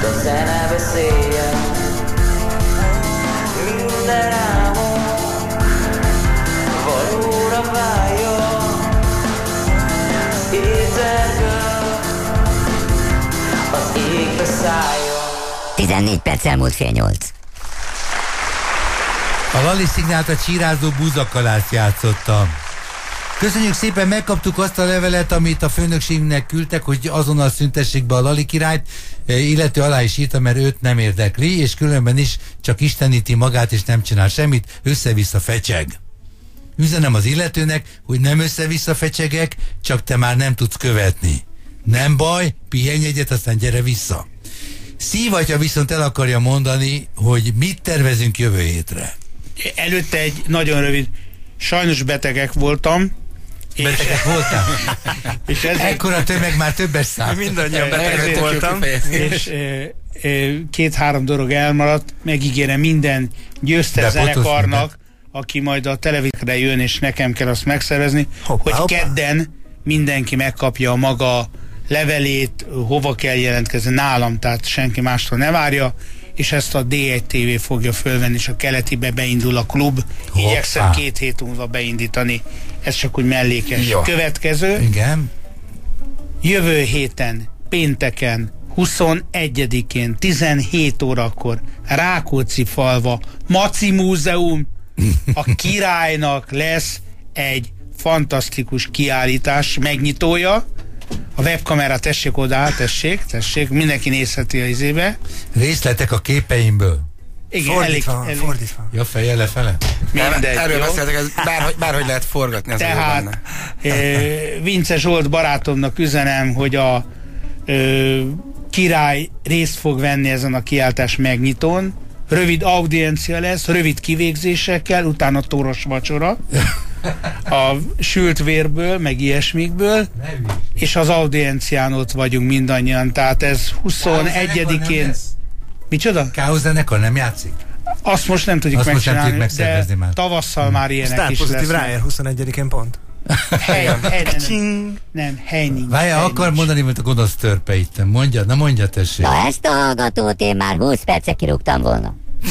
de zene beszéljen. Minden álmom valóra váljon. Étergől az égbe szálljon. 14 perc elmúlt 7:30. A Lali szignált a csírázó búzakalászt játszottam. Köszönjük szépen, megkaptuk azt a levelet, amit a főnökségnek küldtek, hogy azonnal szüntessék be a Lali királyt, illető alá is írta, mert őt nem érdekli, és különben is csak isteníti magát, és nem csinál semmit, össze-vissza fecseg. Üzenem az illetőnek, hogy nem össze-vissza fecsegek, csak te már nem tudsz követni. Nem baj, pihenj egyet, aztán gyere vissza. Szívatja viszont el akarja mondani, hogy mit tervezünk jövő hétre. Előtte egy nagyon rövid, sajnos betegek voltam. Betegek voltam? És ekkora tömeg már többes szám. Mindannyian betegek voltam. És 2-3 dolog elmaradt. Megígérem minden győztes zenekarnak, aki majd a televízióra jön, és nekem kell azt megszervezni, hogy kedden mindenki megkapja a maga levelét, hova kell jelentkezni nálam, tehát senki mástól ne várja, és ezt a D1 TV fogja fölvenni, és a keletibe beindul a klub. Igyekszem 2 hét múlva beindítani. Ez csak úgy mellékes. Jó. Következő. Igen. Jövő héten, pénteken, 21-én, 17 órakor Rákóczi-Falva, Maci Múzeum, a királynak lesz egy fantasztikus kiállítás megnyitója. A webkamera, tessék oda, tessék, mindenki nézheti a izébe. Részletek a képeimből. Igen, fordítva. Ja, fejjel lefele? Mindegy, erről jó? beszéltek, ez bárhogy lehet forgatni. Ez tehát Vince Zsolt barátomnak üzenem, hogy a király részt fog venni ezen a kiáltás megnyitón. Rövid audiencia lesz, rövid kivégzésekkel, utána toros vacsora. A sült vérből, meg ilyesmikből, és az audiencián ott vagyunk mindannyian, tehát ez 21-én... Micsoda? Káosz zenekar nem játszik? Azt most nem tudjuk megcsinálni, de már. Tavasszal már ilyenek is lesznek. Ráér 21-én pont. Henning. Várjál, akar mondani, mint a gonosz törpe itt. Mondja, tessék. Na, ezt a hallgatót én már 20 perce kirúgtam volna.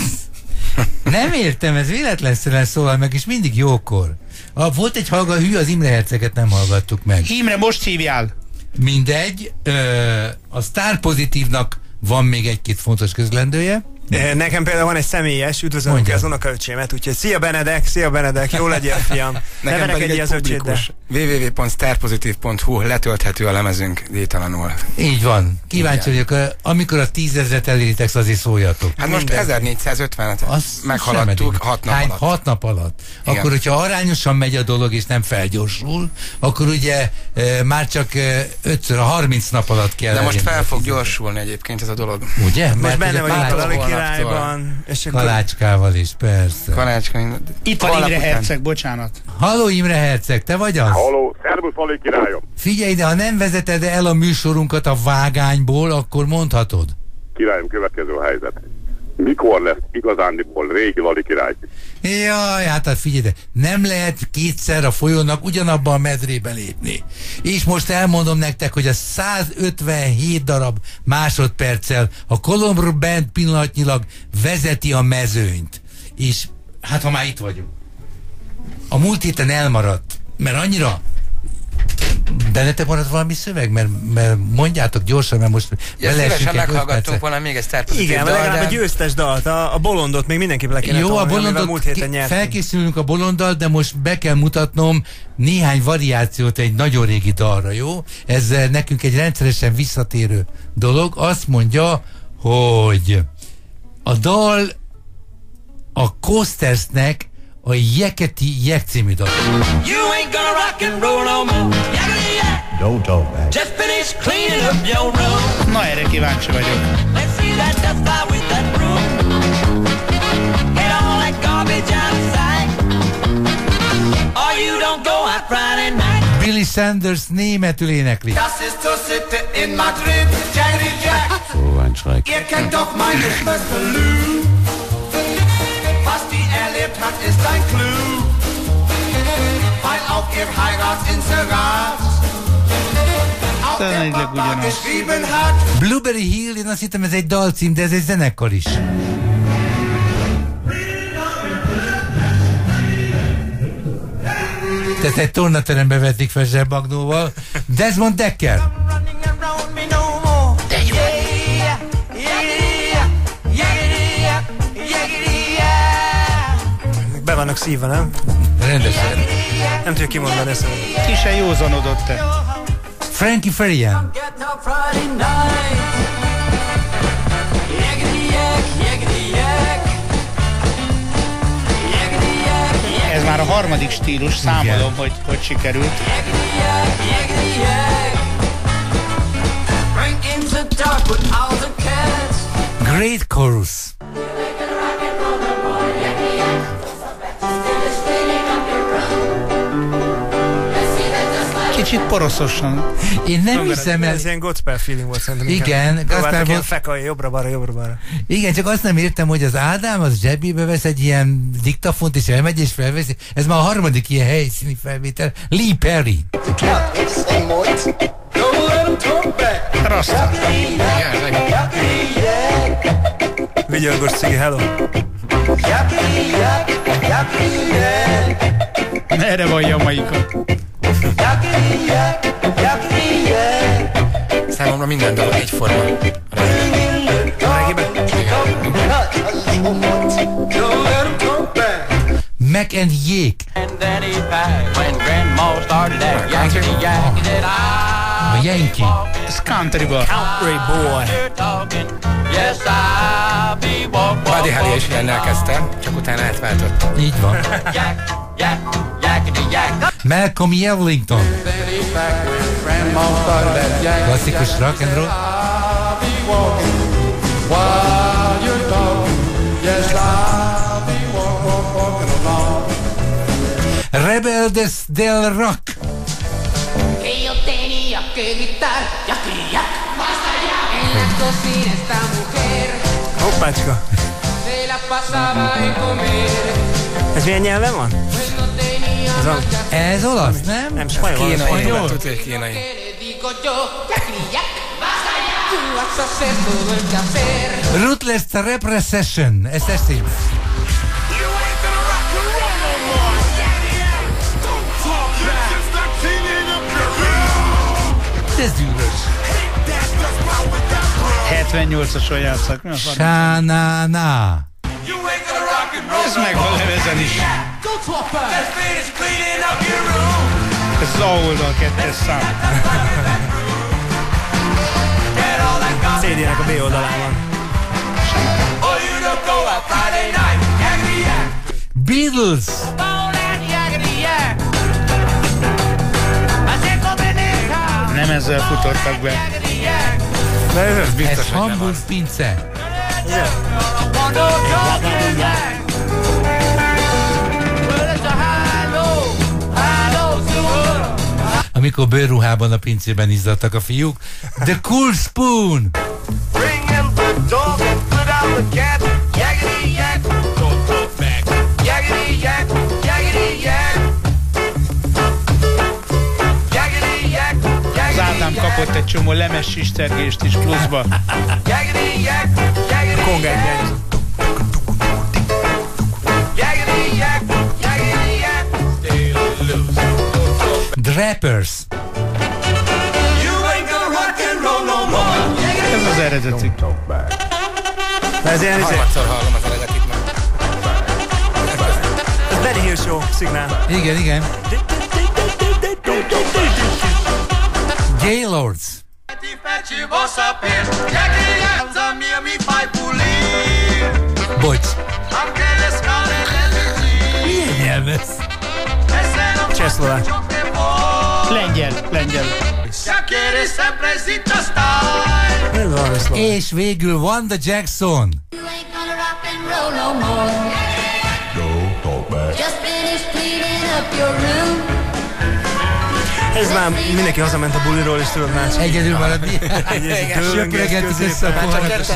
Nem értem, ez véletlenszerűen szólal meg, és mindig jókor. Volt egy hű, az Imre Herceget nem hallgattuk meg. Imre, most hívjál! Mindegy, a Star Pozitívnak van még egy-két fontos közlendője. Nekem például van egy személyes, üdvözlöm az unokaöcsémet, úgyhogy szia Benedek, jó legyél, fiam. Nekem pedig egy publikus. www.starpositive.hu letölthető a lemezünk díjtalanul. Így van. Kíváncsi vagyok, amikor a 10 000-et eléritek, azért szóljatok. Hát most 1450-et meghaladtuk 6 nap alatt. 6 nap alatt. Igen. Akkor, hogyha arányosan megy a dolog, és nem felgyorsul, akkor ugye már csak 30 nap alatt kell. De most fel fog gyorsulni egyébként ez a dolog. Ugye? Most benne vagyunk a királyban. Kalácskával is, persze. Itt van Imre Herceg, bocsánat. Halló Imre Herceg, te vagy az? Halló, szervusz Lali királyom. Figyelj, de ha nem vezeted el a műsorunkat a vágányból, akkor mondhatod. Királyom, következő a helyzet. Mikor lesz igazándiból régi Lali király? Jaj, hát figyelj, de nem lehet kétszer a folyónak ugyanabban a medrébe lépni. És most elmondom nektek, hogy a 157 darab másodperccel a Columbia Band pillanatnyilag vezeti a mezőnyt. És hát ha már itt vagyunk. A múlt héten elmaradt, mert annyira... Bennetek maradt valami szöveg? Mert mondjátok gyorsan, mert most szívesen meghallgattunk volna még egy Star Positive dal. Igen, legalább a győztes dalt, a bolondot még mindenképp le kéne tolni. Jó, a bolondot felkészülünk a bolonddal, de most be kell mutatnom néhány variációt egy nagyon régi dalra, jó? Ez nekünk egy rendszeresen visszatérő dolog. Azt mondja, hogy a dal a Costersnek a Jeketi Jek című dal. You ain't gonna rock and roll no more. Don't talk back. Just finish cleaning up your room. Na, erre kíváncsi vagyok. Let's see that dust fly with that broom. Get all that garbage out of sight. Or you don't go out Friday night. Billy Sanders németül énekli. Das ist zur Sitte in Madrid, Jerry Jack. So ein Schreck. Ihr kennt doch meine Schwester Lou. Was die erlebt hat, ist ein Clou. Weil auf ihr Heiratsinserat Zeneileg ugyanaz. Blueberry Hill, én azt hittem ez egy dalcím, de ez egy zenekar is. Ezt egy tornaterembe vetik fel zsebmagnóval. Desmond Decker. Be vannak szívva, nem? Rendesen. Nem tudjuk kimondani ezt. Ki se józanodott te. Frankie Farian. Ez már a harmadik stílus, számolom, hogy sikerült. Great Chorus. Kicsit poroszosan. Én nem hiszem el... Ez ilyen gospel feeling volt szerintem. Igen. Próbáltak ilyen fekalja, jobbra-balra. Igen, csak azt nem értem, hogy az Ádám az zsebébe vesz egy ilyen diktafont, és elmegy és felveszi. Ez már a harmadik ilyen helyszíni felvétel. Lee Perry. Rasta. Vigyorgos cigi, hello. Erre van Jamaika. Számomra minden dolog egyforma. Mac and Yake. A Yankee. Ez countryba. Country boy. Buddy Holly is ilyennel kezdtem, csak utána átváltott. Így van. Malcolm Yellington. Klasszikus rock and roll. Rebel del Rock. Hoppácska. Ez milyen nyelven van? Ez olasz, nem? Nem, spanyol. Kínai, tudja, kínai. Ruthless Repression. Ezt eszélybe. Ez űrös. 78-ason játszak. Sha-na-na. Ez meg van levezen is. Ez az A-oldal 2-es szám. CD-nek a B oldalán van. Beatles. Nem ezzel futottak be. De ez Biztos, Ez hogy nem Hamburg az. pince. Amikor bőrruhában a pincében izzadtak a fiúk. The Cool Spoon. Az Ádám kapott egy csomó lemes sistergést is pluszba. Kongát hiányzott. Drappers. Ez az eredeti. De ez ilyen Harmadszor hallom az eredetit meg. ez Benny Hill Show szignál. Igen, igen. Gaylords. Bocs. Milyen nyelv ez? Csehszlovák. Lengyel. Ez van, ez van. És végül Wanda Jackson. Ez már mindenki hazament a buliról, és tudod más. Egyedül maradni. Söpöregetik össze a poharakat.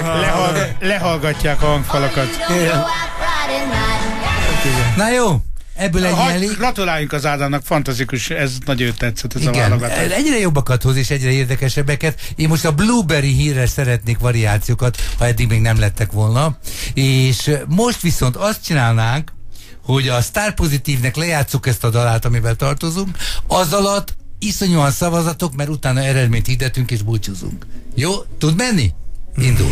Lehallgatják a hangfalakat. Na jó, ebből ennyi elég. Gratuláljunk az Ádámnak, fantasztikus, ez nagyon tetszett ez a válogatás. Egyre jobbakat hoz és egyre érdekesebbeket. Én most a Blueberry hírre szeretnék variációkat, ha eddig még nem lettek volna. És most viszont azt csinálnánk, hogy a Star Pozitívnek lejátszuk ezt a dalát, amivel tartozunk, az alatt iszonyúan szavazatok, mert utána eredményt hirdetünk és búcsúzunk. Jó? Tud menni? Indul.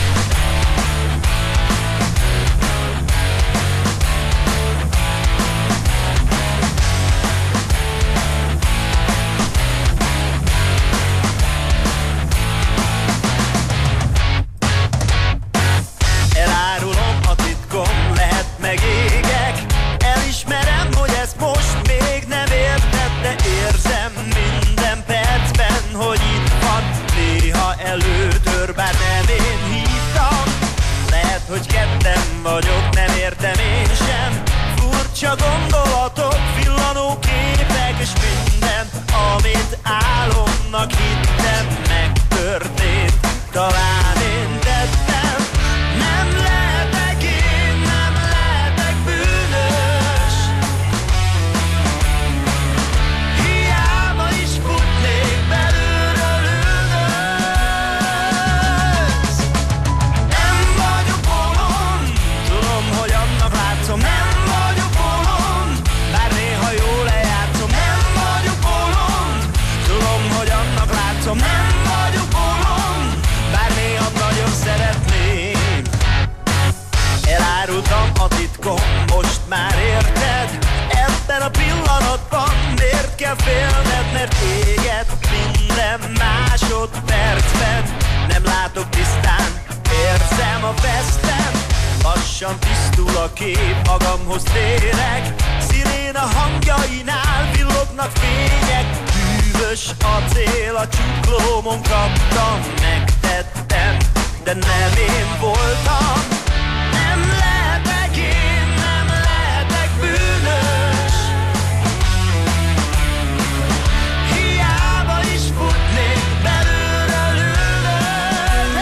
Elárulom a titkom, lehet megégek. Elismerem, hogy ezt most még nem érted, de érzem minden percben, hogy itt van. Néha elődör, bár nem én hívtam. Lehet, hogy ketten vagyok, nem értem én sem. Furcsa gondolatok, villanó képek, és minden, amit álomnak hittem, megtörtént. Talán én tettem. Nem lehetek én, nem lehetek bűnös. Hiába is futnék belülről üldöz. Nem vagyok bolond, tudom, hogy annak látszom. Nem vagyok bolond, bár néha jól lejátszom. Nem vagyok bolond, tudom, hogy annak látszom. Nem vagyok bolond, bár néha nagyon szeretném. Elárultam a titkom, most már érted? Ebben a pillanatban miért kell félned? Mert éget minden másodpercben. Nem látok tisztán, érzem a vesztem. Lassan tisztul a kép, magamhoz térek. Sziréna hangjainál villognak fények. Hűvös a cél, a csuklómon kaptam. Megtettem, de nem én voltam. Nem lehetek én, nem lehetek bűnös. Hiába is futnék belülről üldöz.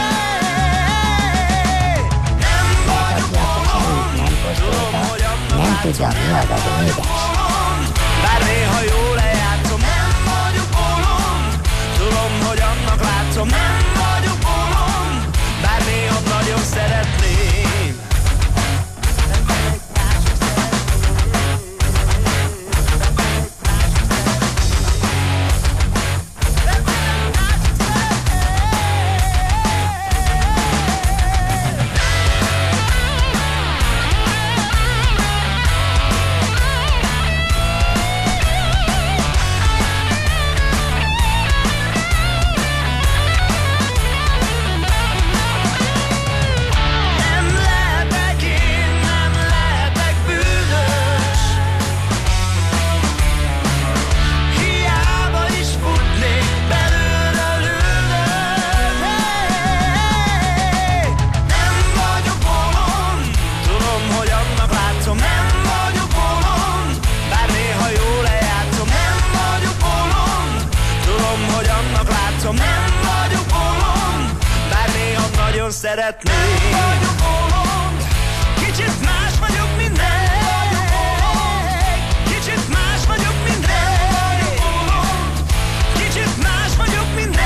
Nem vagyok bolond, tudom, hogy annak Nem tudja, mi az a bolond. Bár néha jól lejátszom. Nem vagyok bolond, tudom, hogy annak látszom. Nem vagyok bolond, bár néha nagyon szeretném. Nem lehetek én, nem lehetek bűnös. Hiába is futnék belülről üldöz. Nem vagyok bolond, tudom, hogy annak látszom. Nem vagyok bolond, bár néha jól lejátszom. Nem vagyok bolond, tudom, hogy annak látszom. Nem vagyok bolond, bár néha nagyon szeretném. Nem vagyok bolond, kicsit más vagyok minden. Kicsit más vagyok minden. Kicsit más vagyok minden.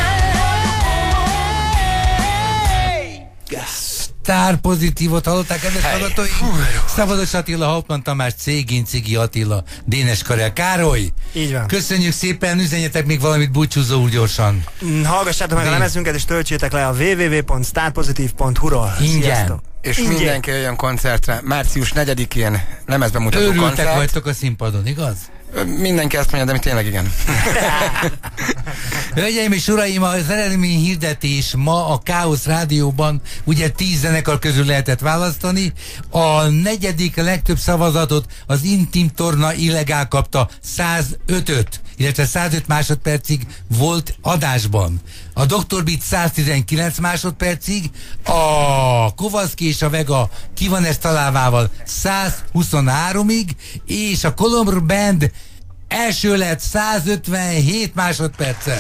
Star Pozitívot hallották, kedves hallgatói? Szabados Attila, Hauptmann Tamás, Cégin, Cigi Attila, Dénes Karel Károly. Így van. Köszönjük szépen, üzenjetek még valamit búcsúzóul gyorsan. Hallgassátok meg a lemezünket, és töltsétek le a www.starpozitiv.hu-ról. Ingyen. És mindenki jöjjön koncertre. Március 4-én lemezbemutató koncert. Őrültek vagytok a színpadon, igaz? Mindenki ezt mondja, de mi tényleg igen. Hölgyeim és uraim, az eredmény hirdetés ma a Káosz Rádióban ugye 10 zenekar közül lehetett választani. A negyedik legtöbb szavazatot az Intim Torna Illegál kapta, 105-öt, illetve 105 másodpercig volt adásban. A Dr. Beat 119 másodpercig, a Kovaszki és a Vega Ki van ez találvával 123-ig, és a Colombo Band első lett 157 másodperccel.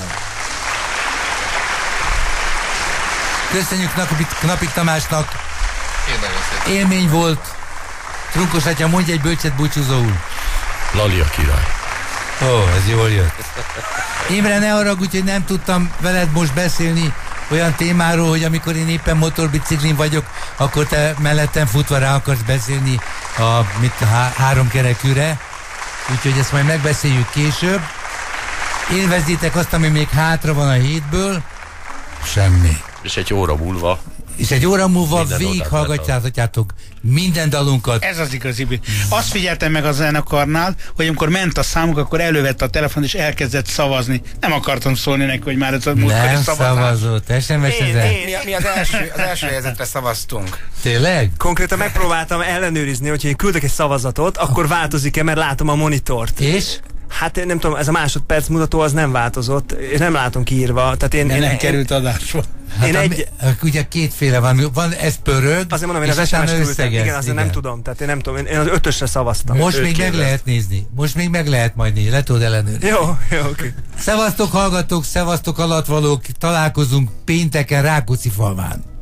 Köszönjük Knapik Tamásnak. Élmény volt. Trunkos atya, mondj egy bölcset búcsúzóul. Lali a király. Ó, ez jól jött. Imre, ne haragudj, hogy nem tudtam veled most beszélni olyan témáról, hogy amikor én éppen motorbiciklin vagyok, akkor te mellettem futva rá akarsz beszélni a háromkerekűre. Úgyhogy ezt majd megbeszéljük később. Élvezzétek azt, ami még hátra van a hétből. Semmi. És egy óra múlva végighallgatjátok minden dalunkat. Ez az igazi. Azt figyeltem meg a zenekarnál, hogy amikor ment a számuk, akkor elővette a telefont és elkezdett szavazni. Nem akartam szólni neki, hogy már ez a múltkori szavazás. Nem szavazott, SMS-ezel. Mi az első helyzetre szavaztunk. Tényleg? Konkrétan megpróbáltam ellenőrizni, hogyha én küldök egy szavazatot, akkor változik-e, mert látom a monitort. És? Hát nem tudom, ez a másodperc mutató az nem változott, én nem látom kiírva. Tehát nem került adásba. Ugye kétféle van, ez pörög, azért mondom, én az SMS küldtem. Igen, azért nem tudom, tehát én nem tudom, én az 5-ösre szavaztam. Most még meg lehet nézni, majd nézni, le tudod ellenőrizni. Jó, oké. Szevasztok hallgatók, szevasztok alattvalók, találkozunk pénteken Rákóczi falván.